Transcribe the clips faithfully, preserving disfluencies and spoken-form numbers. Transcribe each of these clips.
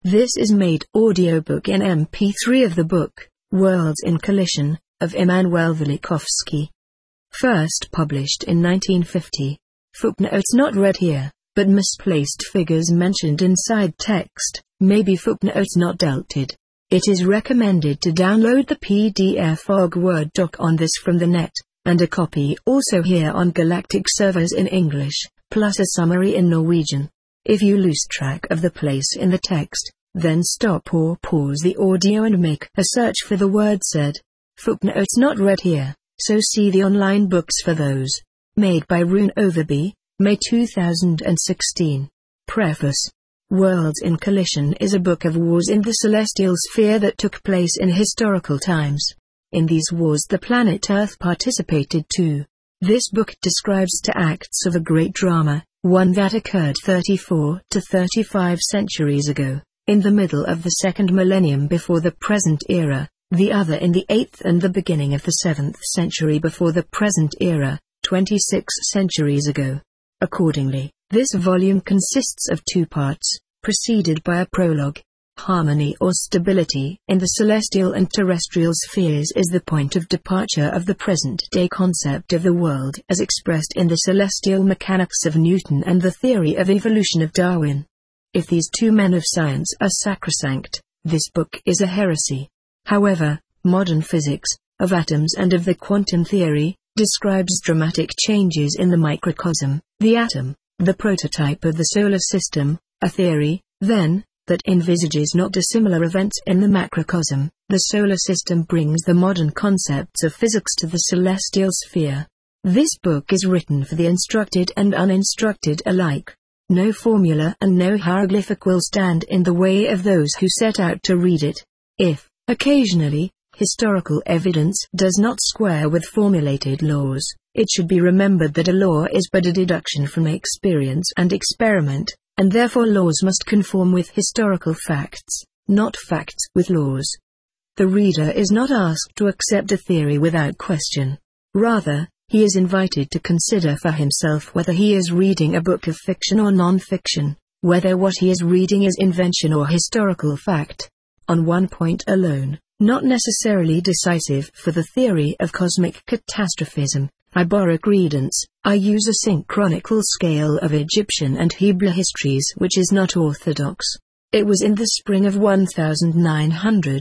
This is made audiobook in M P three of the book, Worlds in Collision, of Immanuel Velikovsky. First published in nineteen fifty. Footnotes not read here, but misplaced figures mentioned inside text, may be footnotes not delted. It is recommended to download the P D F O G Word doc on this from the net, and a copy also here on Galactic servers in English, plus a summary in Norwegian. If you lose track of the place in the text, then stop or pause the audio and make a search for the word said. Footnotes not read here, so see the online books for those. Made by Rune Overby, May two thousand sixteen. Preface. Worlds in Collision is a book of wars in the celestial sphere that took place in historical times. In these wars the planet Earth participated too. This book describes two acts of a great drama, one that occurred thirty-four to thirty-five centuries ago, in the middle of the second millennium before the present era, the other in the eighth and the beginning of the seventh century before the present era, twenty-six centuries ago. Accordingly, this volume consists of two parts, preceded by a prologue. Harmony or stability in the celestial and terrestrial spheres is the point of departure of the present-day concept of the world as expressed in the celestial mechanics of Newton and the theory of evolution of Darwin. If these two men of science are sacrosanct, this book is a heresy. However, modern physics, of atoms and of the quantum theory, describes dramatic changes in the microcosm, the atom, the prototype of the solar system, a theory, then, that envisages not dissimilar events in the macrocosm. The solar system brings the modern concepts of physics to the celestial sphere. This book is written for the instructed and uninstructed alike. No formula and no hieroglyphic will stand in the way of those who set out to read it. If, occasionally, historical evidence does not square with formulated laws, it should be remembered that a law is but a deduction from experience and experiment, and therefore laws must conform with historical facts, not facts with laws. The reader is not asked to accept a theory without question. Rather, he is invited to consider for himself whether he is reading a book of fiction or non-fiction, whether what he is reading is invention or historical fact. On one point alone, not necessarily decisive for the theory of cosmic catastrophism, I borrow credence. I use a synchronical scale of Egyptian and Hebrew histories which is not orthodox. It was in the spring of nineteen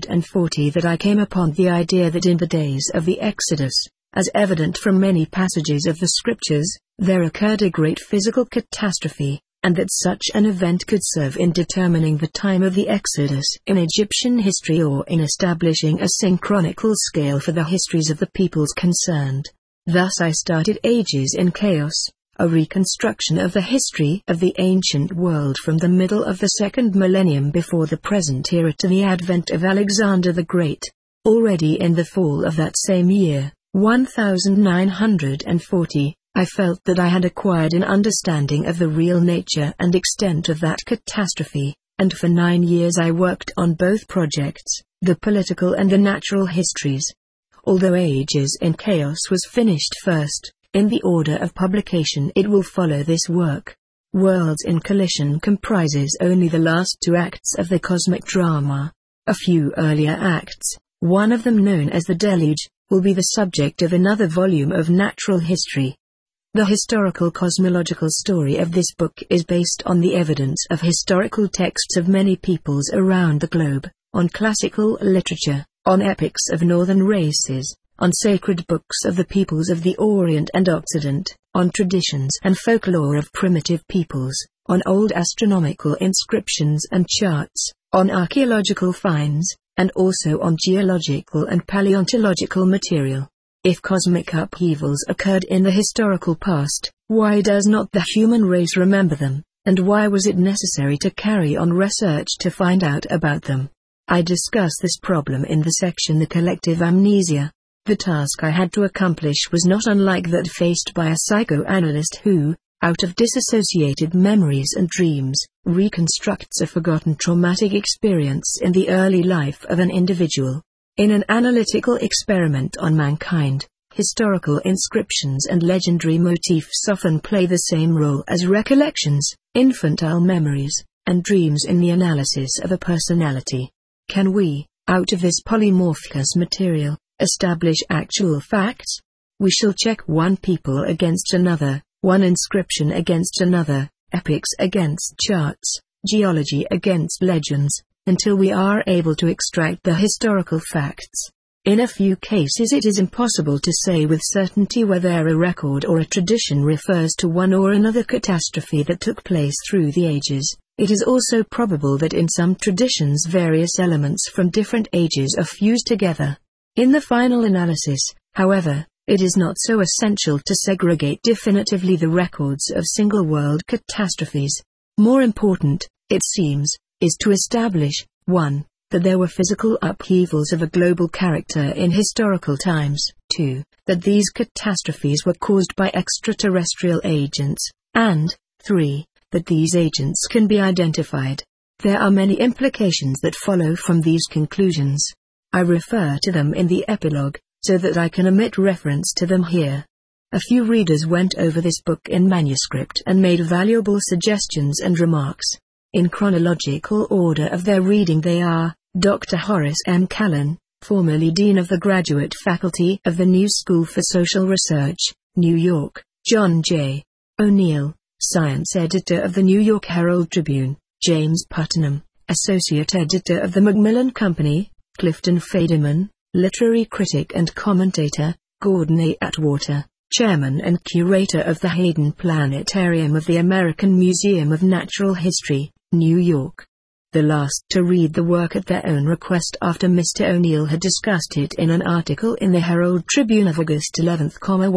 forty that I came upon the idea that in the days of the Exodus, as evident from many passages of the scriptures, there occurred a great physical catastrophe, and that such an event could serve in determining the time of the Exodus in Egyptian history or in establishing a synchronical scale for the histories of the peoples concerned. Thus I started Ages in Chaos, a reconstruction of the history of the ancient world from the middle of the second millennium before the present era to the advent of Alexander the Great. Already in the fall of that same year, nineteen forty, I felt that I had acquired an understanding of the real nature and extent of that catastrophe, and for nine years I worked on both projects, the political and the natural histories. Although Ages in Chaos was finished first, in the order of publication it will follow this work. Worlds in Collision comprises only the last two acts of the cosmic drama. A few earlier acts, one of them known as the Deluge, will be the subject of another volume of natural history. The historical cosmological story of this book is based on the evidence of historical texts of many peoples around the globe, on classical literature, on epics of northern races, on sacred books of the peoples of the Orient and Occident, on traditions and folklore of primitive peoples, on old astronomical inscriptions and charts, on archaeological finds, and also on geological and paleontological material. If cosmic upheavals occurred in the historical past, why does not the human race remember them, and why was it necessary to carry on research to find out about them? I discuss this problem in the section The Collective Amnesia. The task I had to accomplish was not unlike that faced by a psychoanalyst who, out of disassociated memories and dreams, reconstructs a forgotten traumatic experience in the early life of an individual. In an analytical experiment on mankind, historical inscriptions and legendary motifs often play the same role as recollections, infantile memories, and dreams in the analysis of a personality. Can we, out of this polymorphous material, establish actual facts? We shall check one people against another, one inscription against another, epics against charts, geology against legends, until we are able to extract the historical facts. In a few cases it is impossible to say with certainty whether a record or a tradition refers to one or another catastrophe that took place through the ages. It is also probable that in some traditions various elements from different ages are fused together. In the final analysis, however, it is not so essential to segregate definitively the records of single world catastrophes. More important, it seems, is to establish, one, that there were physical upheavals of a global character in historical times, two, that these catastrophes were caused by extraterrestrial agents, and, three, that these agents can be identified. There are many implications that follow from these conclusions. I refer to them in the epilogue, so that I can omit reference to them here. A few readers went over this book in manuscript and made valuable suggestions and remarks. In chronological order of their reading they are, Doctor Horace M. Callan, formerly Dean of the Graduate Faculty of the New School for Social Research, New York; John J. O'Neill, Science Editor of the New York Herald Tribune; James Putnam, Associate Editor of the Macmillan Company; Clifton Fadiman, Literary Critic and Commentator; Gordon A. Atwater, Chairman and Curator of the Hayden Planetarium of the American Museum of Natural History, New York. The last to read the work at their own request after Mister O'Neill had discussed it in an article in the Herald Tribune of August eleventh,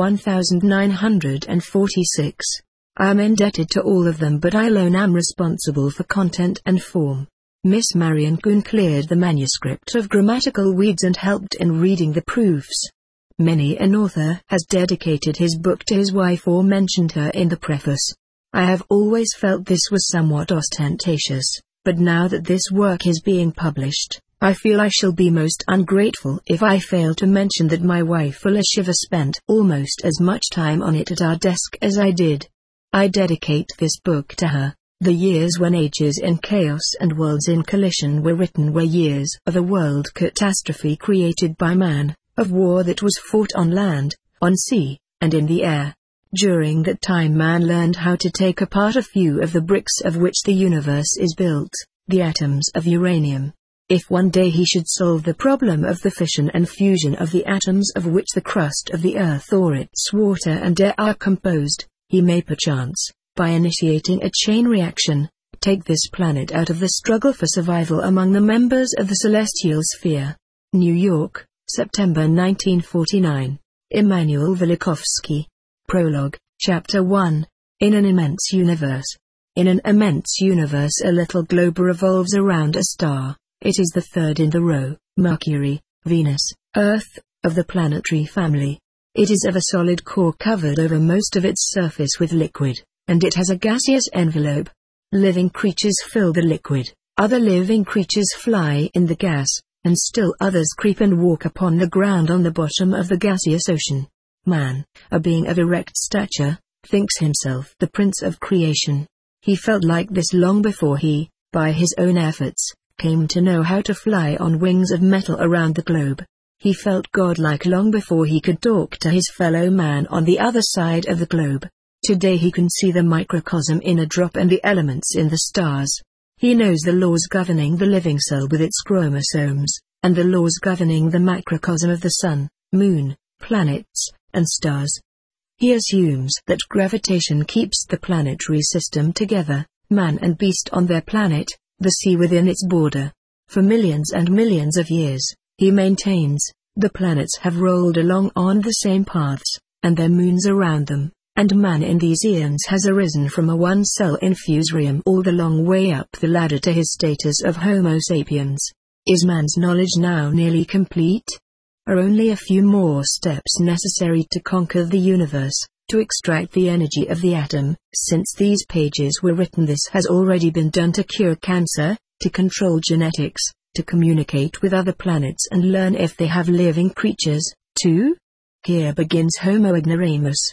nineteen forty-six. I am indebted to all of them, but I alone am responsible for content and form. Miss Marion Kuhn cleared the manuscript of grammatical weeds and helped in reading the proofs. Many an author has dedicated his book to his wife or mentioned her in the preface. I have always felt this was somewhat ostentatious, but now that this work is being published, I feel I shall be most ungrateful if I fail to mention that my wife Elisheva spent almost as much time on it at our desk as I did. I dedicate this book to her. The years when Ages in Chaos and Worlds in Collision were written were years of a world catastrophe created by man, of war that was fought on land, on sea, and in the air. During that time man learned how to take apart a few of the bricks of which the universe is built, the atoms of uranium. If one day he should solve the problem of the fission and fusion of the atoms of which the crust of the earth or its water and air are composed, he may perchance, by initiating a chain reaction, take this planet out of the struggle for survival among the members of the celestial sphere. New York, September nineteen forty-nine. Immanuel Velikovsky. Prologue, Chapter one. In an immense universe. In an immense universe a little globe revolves around a star. It is the third in the row, Mercury, Venus, Earth, of the planetary family. It is of a solid core covered over most of its surface with liquid, and it has a gaseous envelope. Living creatures fill the liquid, other living creatures fly in the gas, and still others creep and walk upon the ground on the bottom of the gaseous ocean. Man, a being of erect stature, thinks himself the prince of creation. He felt like this long before he, by his own efforts, came to know how to fly on wings of metal around the globe. He felt godlike long before he could talk to his fellow man on the other side of the globe. Today he can see the microcosm in a drop and the elements in the stars. He knows the laws governing the living cell with its chromosomes, and the laws governing the macrocosm of the sun, moon, planets, and stars. He assumes that gravitation keeps the planetary system together, man and beast on their planet, the sea within its border. For millions and millions of years, he maintains, the planets have rolled along on the same paths, and their moons around them, and man in these eons has arisen from a one-cell infusorium all the long way up the ladder to his status of Homo sapiens. Is man's knowledge now nearly complete? Are only a few more steps necessary to conquer the universe, to extract the energy of the atom? Since these pages were written, this has already been done to cure cancer, to control genetics, to communicate with other planets and learn if they have living creatures, too? Here begins Homo ignoramus.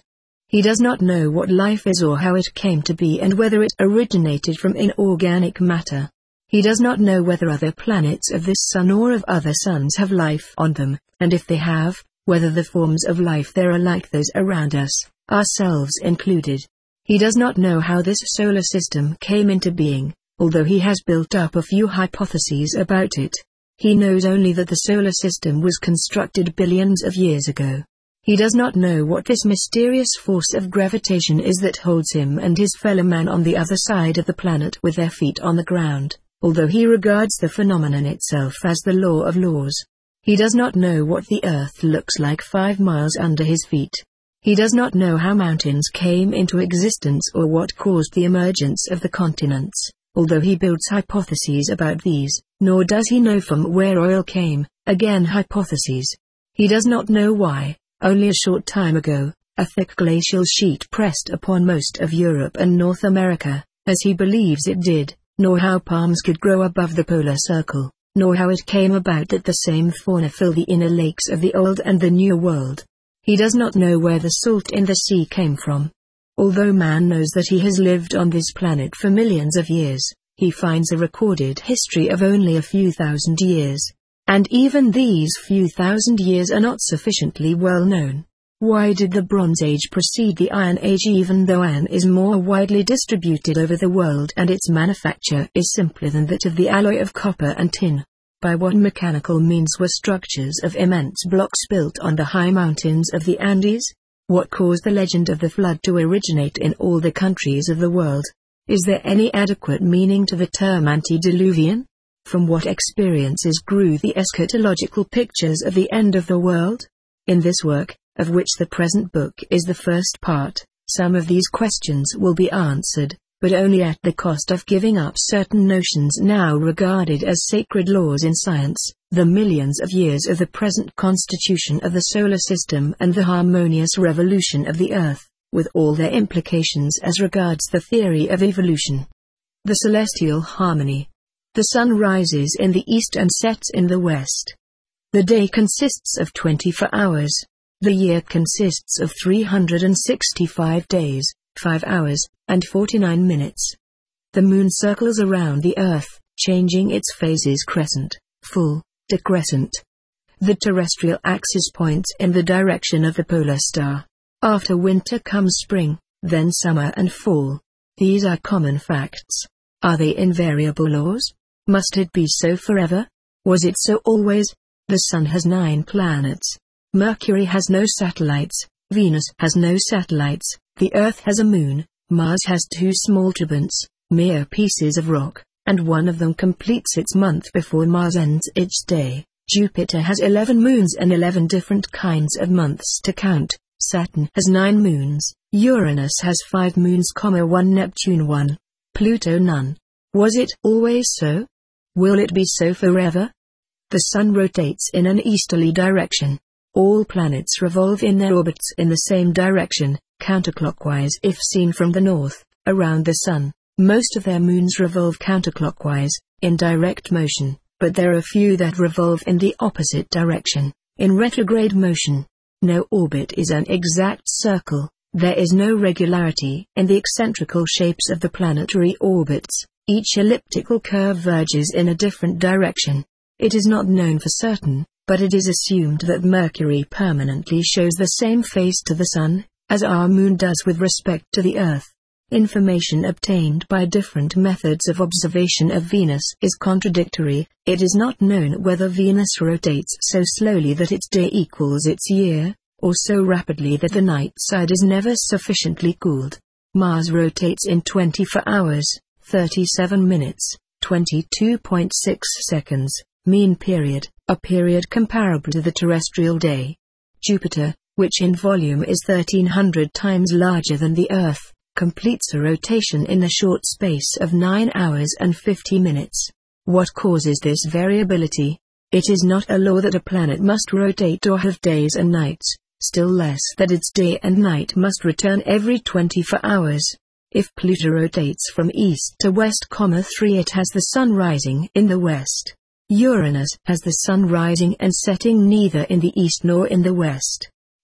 He does not know what life is or how it came to be and whether it originated from inorganic matter. He does not know whether other planets of this sun or of other suns have life on them, and if they have, whether the forms of life there are like those around us, ourselves included. He does not know how this solar system came into being, although he has built up a few hypotheses about it. He knows only that the solar system was constructed billions of years ago. He does not know what this mysterious force of gravitation is that holds him and his fellow man on the other side of the planet with their feet on the ground, although he regards the phenomenon itself as the law of laws. He does not know what the earth looks like five miles under his feet. He does not know how mountains came into existence or what caused the emergence of the continents, although he builds hypotheses about these, nor does he know from where oil came, again hypotheses. He does not know why, only a short time ago, a thick glacial sheet pressed upon most of Europe and North America, as he believes it did, nor how palms could grow above the polar circle, nor how it came about that the same fauna fill the inner lakes of the Old and the New World. He does not know where the salt in the sea came from. Although man knows that he has lived on this planet for millions of years, he finds a recorded history of only a few thousand years. And even these few thousand years are not sufficiently well known. Why did the Bronze Age precede the Iron Age even though iron is more widely distributed over the world and its manufacture is simpler than that of the alloy of copper and tin? By what mechanical means were structures of immense blocks built on the high mountains of the Andes? What caused the legend of the flood to originate in all the countries of the world? Is there any adequate meaning to the term antediluvian? From what experiences grew the eschatological pictures of the end of the world? In this work, of which the present book is the first part, some of these questions will be answered, but only at the cost of giving up certain notions now regarded as sacred laws in science, the millions of years of the present constitution of the solar system and the harmonious revolution of the Earth, with all their implications as regards the theory of evolution. The celestial harmony. The sun rises in the east and sets in the west. The day consists of twenty-four hours. The year consists of three hundred sixty-five days, five hours, and forty-nine minutes. The moon circles around the earth, changing its phases crescent, full, decrescent. The terrestrial axis points in the direction of the polar star. After winter comes spring, then summer and fall. These are common facts. Are they invariable laws? Must it be so forever? Was it so always? The Sun has nine planets. Mercury has no satellites, Venus has no satellites, the Earth has a moon, Mars has two small trabants, mere pieces of rock, and one of them completes its month before Mars ends its day. Jupiter has eleven moons and eleven different kinds of months to count. Saturn has nine moons, Uranus has five moons, one Neptune one, Pluto none. Was it always so? Will it be so forever? The Sun rotates in an easterly direction. All planets revolve in their orbits in the same direction, counterclockwise if seen from the north, around the Sun. Most of their moons revolve counterclockwise, in direct motion, but there are few that revolve in the opposite direction, in retrograde motion. No orbit is an exact circle. There is no regularity in the eccentrical shapes of the planetary orbits. Each elliptical curve verges in a different direction. It is not known for certain, but it is assumed that Mercury permanently shows the same face to the Sun, as our Moon does with respect to the Earth. Information obtained by different methods of observation of Venus is contradictory. It is not known whether Venus rotates so slowly that its day equals its year, or so rapidly that the night side is never sufficiently cooled. Mars rotates in twenty-four hours, thirty-seven minutes, twenty-two point six seconds, mean period, a period comparable to the terrestrial day. Jupiter, which in volume is thirteen hundred times larger than the Earth, completes a rotation in the short space of nine hours and fifty minutes. What causes this variability? It is not a law that a planet must rotate or have days and nights, still less that its day and night must return every twenty-four hours. If Pluto rotates from east to west, three it has the Sun rising in the west. Uranus has the Sun rising and setting neither in the east nor in the west.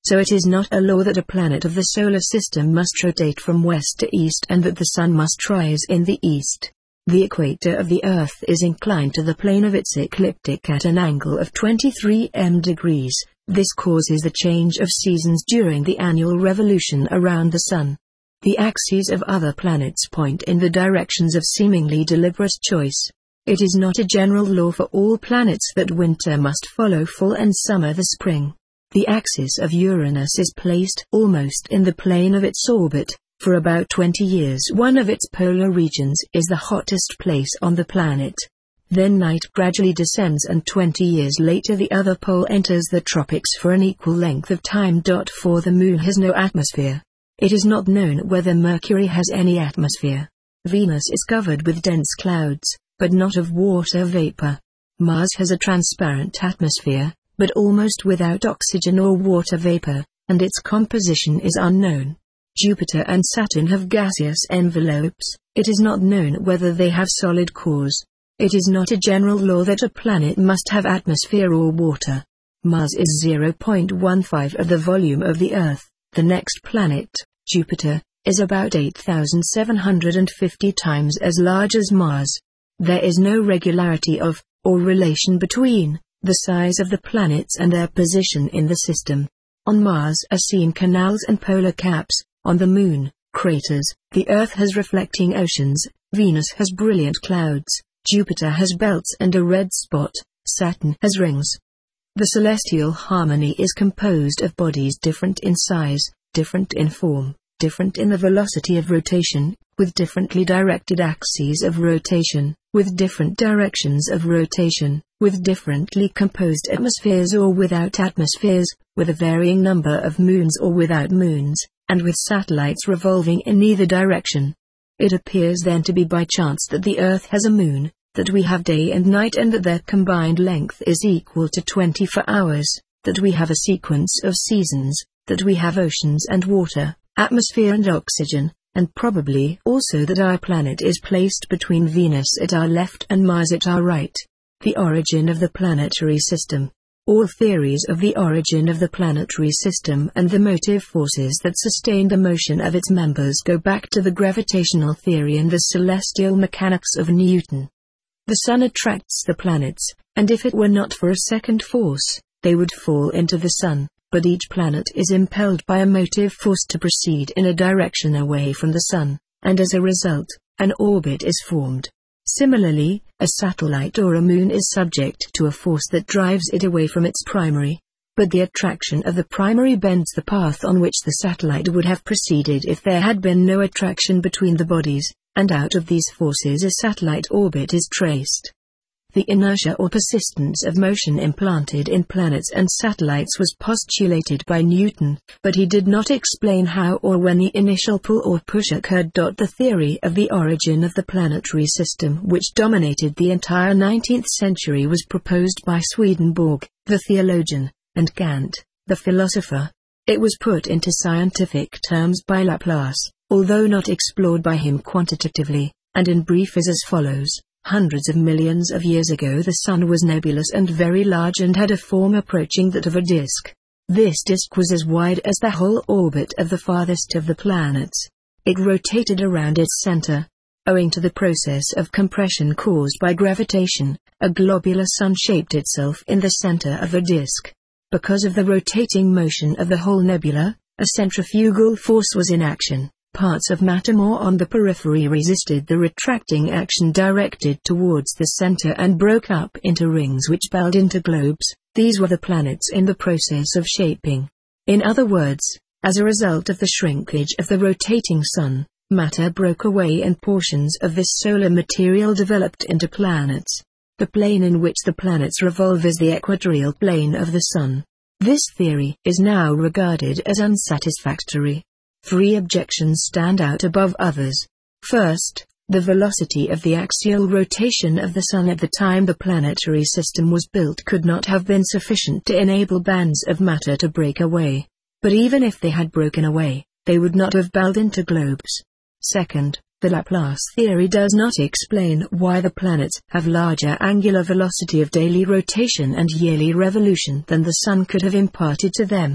So it is not a law that a planet of the solar system must rotate from west to east and that the sun must rise in the east. The equator of the Earth is inclined to the plane of its ecliptic at an angle of twenty-three degrees. This causes the change of seasons during the annual revolution around the sun. The axes of other planets point in the directions of seemingly deliberate choice. It is not a general law for all planets that winter must follow fall and summer the spring. The axis of Uranus is placed almost in the plane of its orbit. For about twenty years one of its polar regions is the hottest place on the planet. Then night gradually descends and twenty years later the other pole enters the tropics for an equal length of time. For the Moon has no atmosphere. It is not known whether Mercury has any atmosphere. Venus is covered with dense clouds, but not of water vapor. Mars has a transparent atmosphere, but almost without oxygen or water vapor, and its composition is unknown. Jupiter and Saturn have gaseous envelopes. It is not known whether they have solid cores. It is not a general law that a planet must have atmosphere or water. Mars is zero point one five of the volume of the Earth. The next planet, Jupiter, is about eight thousand seven hundred fifty times as large as Mars. There is no regularity of, or relation between, the size of the planets and their position in the system. On Mars are seen canals and polar caps. On the Moon, craters. The Earth has reflecting oceans. Venus has brilliant clouds. Jupiter has belts and a red spot. Saturn has rings. The celestial harmony is composed of bodies different in size, different in form, different in the velocity of rotation, with differently directed axes of rotation, with different directions of rotation, with differently composed atmospheres or without atmospheres, with a varying number of moons or without moons, and with satellites revolving in either direction. It appears then to be by chance that the Earth has a moon, that we have day and night and that their combined length is equal to twenty-four hours, that we have a sequence of seasons, that we have oceans and water, atmosphere and oxygen, and probably also that our planet is placed between Venus at our left and Mars at our right. The origin of the planetary system. All theories of the origin of the planetary system and the motive forces that sustain the motion of its members go back to the gravitational theory and the celestial mechanics of Newton. The Sun attracts the planets, and if it were not for a second force, they would fall into the Sun, but each planet is impelled by a motive force to proceed in a direction away from the Sun, and as a result, an orbit is formed. Similarly, a satellite or a moon is subject to a force that drives it away from its primary. But the attraction of the primary bends the path on which the satellite would have proceeded if there had been no attraction between the bodies, and out of these forces a satellite orbit is traced. The inertia or persistence of motion implanted in planets and satellites was postulated by Newton, but he did not explain how or when the initial pull or push occurred. The theory of the origin of the planetary system, which dominated the entire nineteenth century, was proposed by Swedenborg, the theologian, and Kant, the philosopher. It was put into scientific terms by Laplace, although not explored by him quantitatively, and in brief is as follows. Hundreds of millions of years ago the Sun was nebulous and very large and had a form approaching that of a disk. This disk was as wide as the whole orbit of the farthest of the planets. It rotated around its center. Owing to the process of compression caused by gravitation, a globular sun shaped itself in the center of the disk. Because of the rotating motion of the whole nebula, a centrifugal force was in action. Parts of matter more on the periphery resisted the retracting action directed towards the center and broke up into rings which belled into globes. These were the planets in the process of shaping. In other words, as a result of the shrinkage of the rotating sun, matter broke away and portions of this solar material developed into planets. The plane in which the planets revolve is the equatorial plane of the sun. This theory is now regarded as unsatisfactory. Three objections stand out above others. First, the velocity of the axial rotation of the Sun at the time the planetary system was built could not have been sufficient to enable bands of matter to break away. But even if they had broken away, they would not have belled into globes. Second, the Laplace theory does not explain why the planets have larger angular velocity of daily rotation and yearly revolution than the Sun could have imparted to them.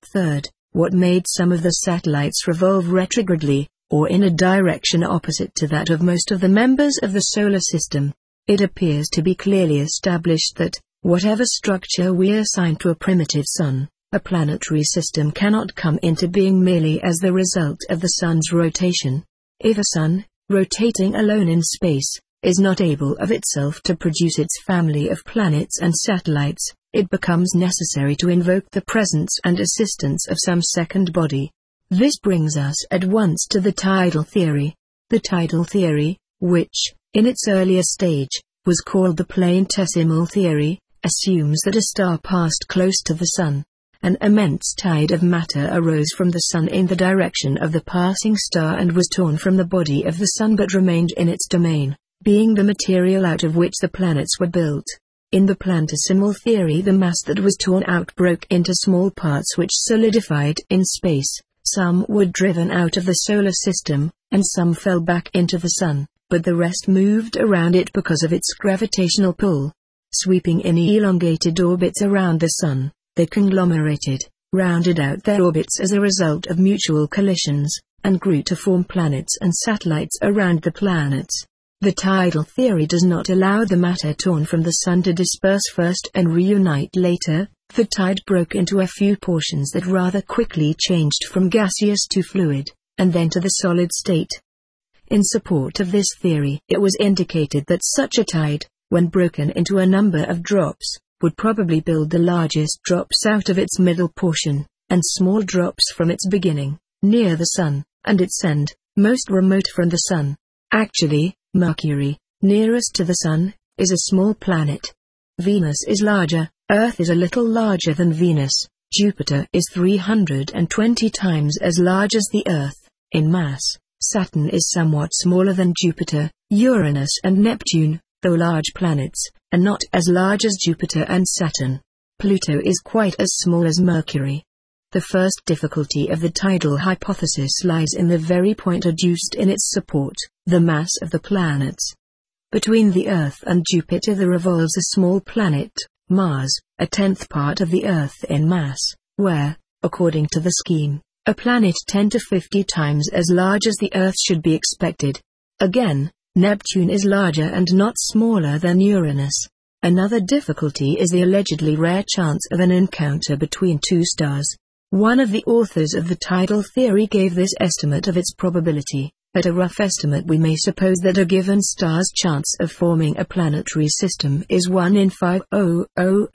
Third, what made some of the satellites revolve retrogradely, or in a direction opposite to that of most of the members of the solar system? It appears to be clearly established that, whatever structure we assign to a primitive sun, a planetary system cannot come into being merely as the result of the sun's rotation. If a sun, rotating alone in space, is not able of itself to produce its family of planets and satellites, it becomes necessary to invoke the presence and assistance of some second body. This brings us at once to the tidal theory. The tidal theory, which, in its earlier stage, was called the planetesimal theory, assumes that a star passed close to the sun. An immense tide of matter arose from the sun in the direction of the passing star and was torn from the body of the sun but remained in its domain, being the material out of which the planets were built. In the planetesimal theory, the mass that was torn out broke into small parts which solidified in space. Some were driven out of the solar system, and some fell back into the sun, but the rest moved around it because of its gravitational pull. Sweeping in elongated orbits around the sun, they conglomerated, rounded out their orbits as a result of mutual collisions, and grew to form planets and satellites around the planets. The tidal theory does not allow the matter torn from the sun to disperse first and reunite later. The tide broke into a few portions that rather quickly changed from gaseous to fluid, and then to the solid state. In support of this theory, it was indicated that such a tide, when broken into a number of drops, would probably build the largest drops out of its middle portion, and small drops from its beginning, near the sun, and its end, most remote from the sun. Actually, Mercury, nearest to the sun, is a small planet. Venus is larger, Earth is a little larger than Venus, Jupiter is three hundred twenty times as large as the Earth, in mass. Saturn is somewhat smaller than Jupiter, Uranus and Neptune, though large planets, and not as large as Jupiter and Saturn. Pluto is quite as small as Mercury. The first difficulty of the tidal hypothesis lies in the very point adduced in its support, the mass of the planets. Between the Earth and Jupiter there revolves a small planet, Mars, a tenth part of the Earth in mass, where, according to the scheme, a planet ten to fifty times as large as the Earth should be expected. Again, Neptune is larger and not smaller than Uranus. Another difficulty is the allegedly rare chance of an encounter between two stars. One of the authors of the tidal theory gave this estimate of its probability. At a rough estimate we may suppose that a given star's chance of forming a planetary system is one in five hundred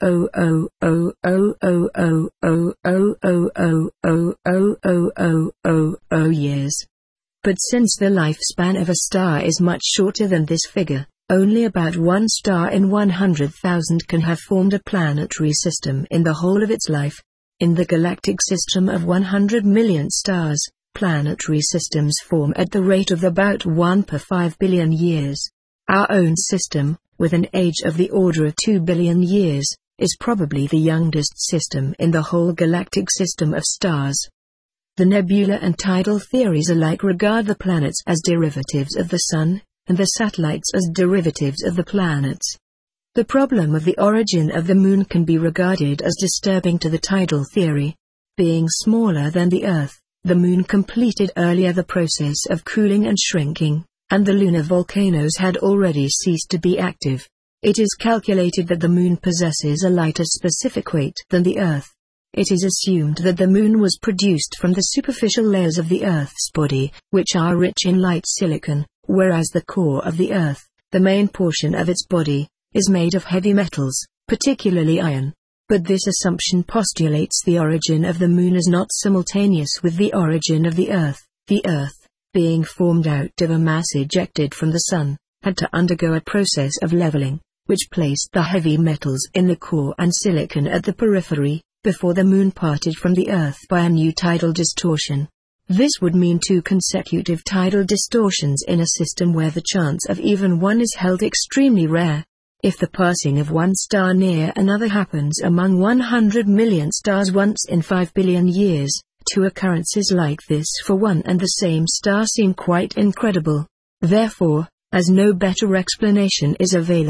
years. But since the lifespan of a star is much shorter than this figure, only about one star in one hundred thousand can have formed a planetary system in the whole of its life. In the galactic system of one hundred million stars, planetary systems form at the rate of about one per five billion years. Our own system, with an age of the order of two billion years, is probably the youngest system in the whole galactic system of stars. The nebula and tidal theories alike regard the planets as derivatives of the Sun, and the satellites as derivatives of the planets. The problem of the origin of the Moon can be regarded as disturbing to the tidal theory. Being smaller than the Earth, the Moon completed earlier the process of cooling and shrinking, and the lunar volcanoes had already ceased to be active. It is calculated that the Moon possesses a lighter specific weight than the Earth. It is assumed that the Moon was produced from the superficial layers of the Earth's body, which are rich in light silicon, whereas the core of the Earth, the main portion of its body, is made of heavy metals, particularly iron. But this assumption postulates the origin of the Moon is not simultaneous with the origin of the Earth. The Earth, being formed out of a mass ejected from the Sun, had to undergo a process of leveling, which placed the heavy metals in the core and silicon at the periphery, before the Moon parted from the Earth by a new tidal distortion. This would mean two consecutive tidal distortions in a system where the chance of even one is held extremely rare. If the passing of one star near another happens among one hundred million stars once in five billion years, two occurrences like this for one and the same star seem quite incredible. Therefore, as no better explanation is available,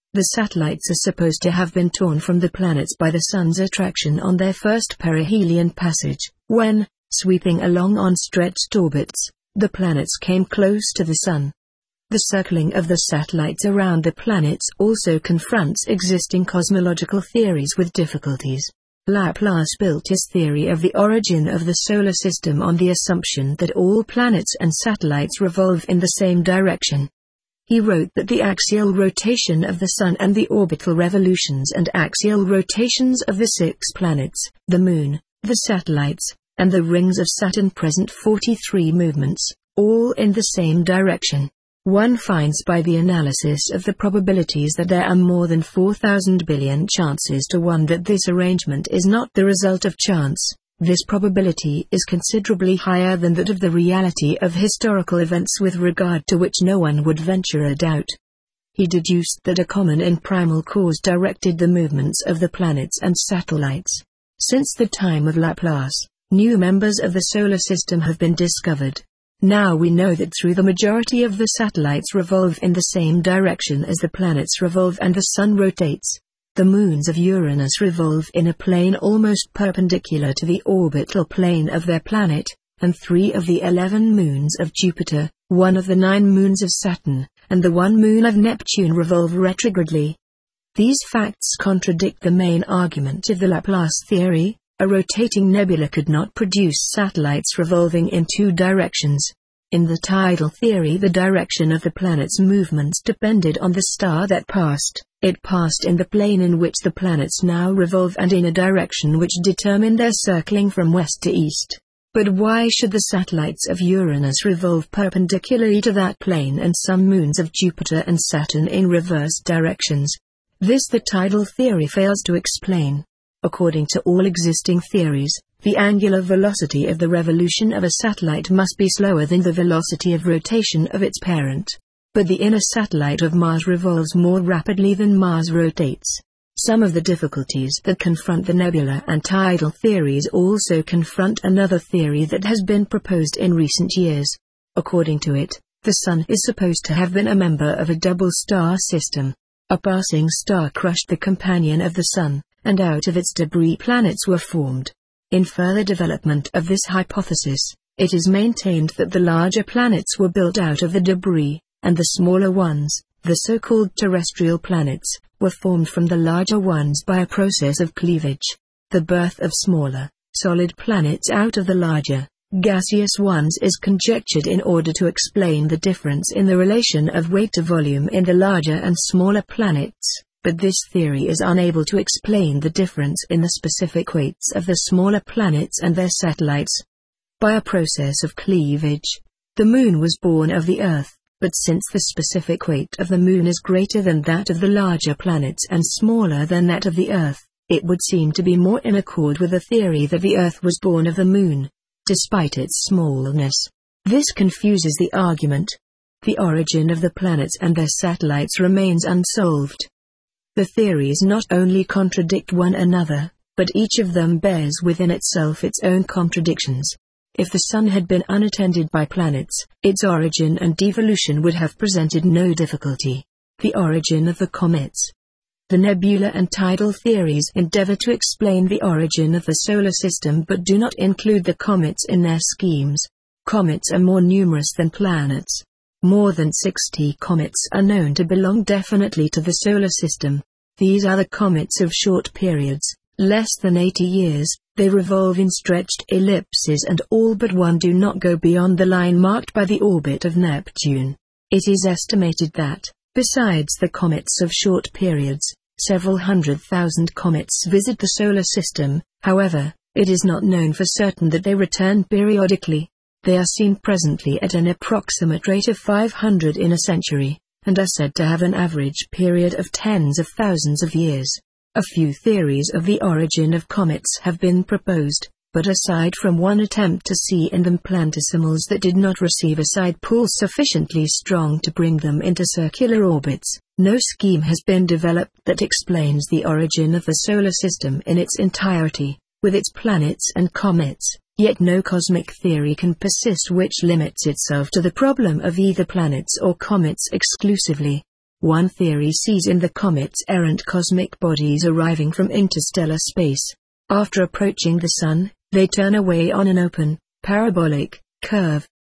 The satellites are supposed to have been torn from the planets by the Sun's attraction on their first perihelion passage, when, sweeping along on stretched orbits, the planets came close to the Sun. The circling of the satellites around the planets also confronts existing cosmological theories with difficulties. Laplace built his theory of the origin of the solar system on the assumption that all planets and satellites revolve in the same direction. He wrote that the axial rotation of the Sun and the orbital revolutions and axial rotations of the six planets, the Moon, the satellites, and the rings of Saturn present forty-three movements, all in the same direction. One finds by the analysis of the probabilities that there are more than four thousand billion chances to one that this arrangement is not the result of chance. This probability is considerably higher than that of the reality of historical events with regard to which no one would venture a doubt. He deduced that a common and primal cause directed the movements of the planets and satellites. Since the time of Laplace, new members of the solar system have been discovered. Now we know that through the majority of the satellites revolve in the same direction as the planets revolve and the Sun rotates. The moons of Uranus revolve in a plane almost perpendicular to the orbital plane of their planet, and three of the eleven moons of Jupiter, one of the nine moons of Saturn, and the one moon of Neptune revolve retrogradely. These facts contradict the main argument of the Laplace theory. A rotating nebula could not produce satellites revolving in two directions. In the tidal theory, the direction of the planet's movements depended on the star that passed. It passed in the plane in which the planets now revolve and in a direction which determined their circling from west to east. But why should the satellites of Uranus revolve perpendicularly to that plane and some moons of Jupiter and Saturn in reverse directions? This the tidal theory fails to explain. According to all existing theories, the angular velocity of the revolution of a satellite must be slower than the velocity of rotation of its parent. But the inner satellite of Mars revolves more rapidly than Mars rotates. Some of the difficulties that confront the nebula and tidal theories also confront another theory that has been proposed in recent years. According to it, the Sun is supposed to have been a member of a double star system. A passing star crushed the companion of the Sun, and out of its debris planets were formed. In further development of this hypothesis, it is maintained that the larger planets were built out of the debris, and the smaller ones, the so-called terrestrial planets, were formed from the larger ones by a process of cleavage. The birth of smaller, solid planets out of the larger, gaseous ones is conjectured in order to explain the difference in the relation of weight to volume in the larger and smaller planets. But this theory is unable to explain the difference in the specific weights of the smaller planets and their satellites. By a process of cleavage, the Moon was born of the Earth, but since the specific weight of the Moon is greater than that of the larger planets and smaller than that of the Earth, it would seem to be more in accord with the theory that the Earth was born of the Moon, despite its smallness. This confuses the argument. The origin of the planets and their satellites remains unsolved. The theories not only contradict one another, but each of them bears within itself its own contradictions. If the Sun had been unattended by planets, its origin and devolution would have presented no difficulty. The origin of the comets. The nebula and tidal theories endeavor to explain the origin of the solar system but do not include the comets in their schemes. Comets are more numerous than planets. More than sixty comets are known to belong definitely to the solar system. These are the comets of short periods, less than eighty years. They revolve in stretched ellipses and all but one do not go beyond the line marked by the orbit of Neptune. It is estimated that, besides the comets of short periods, several hundred thousand comets visit the solar system. However, it is not known for certain that they return periodically. They are seen presently at an approximate rate of five hundred in a century, and are said to have an average period of tens of thousands of years. A few theories of the origin of comets have been proposed, but aside from one attempt to see in them planetesimals that did not receive a side pull sufficiently strong to bring them into circular orbits, no scheme has been developed that explains the origin of the solar system in its entirety, with its planets and comets. Yet no cosmic theory can persist which limits itself to the problem of either planets or comets exclusively. One theory sees in the comets errant cosmic bodies arriving from interstellar space. After approaching the Sun, they turn away on an open, parabolic, curve,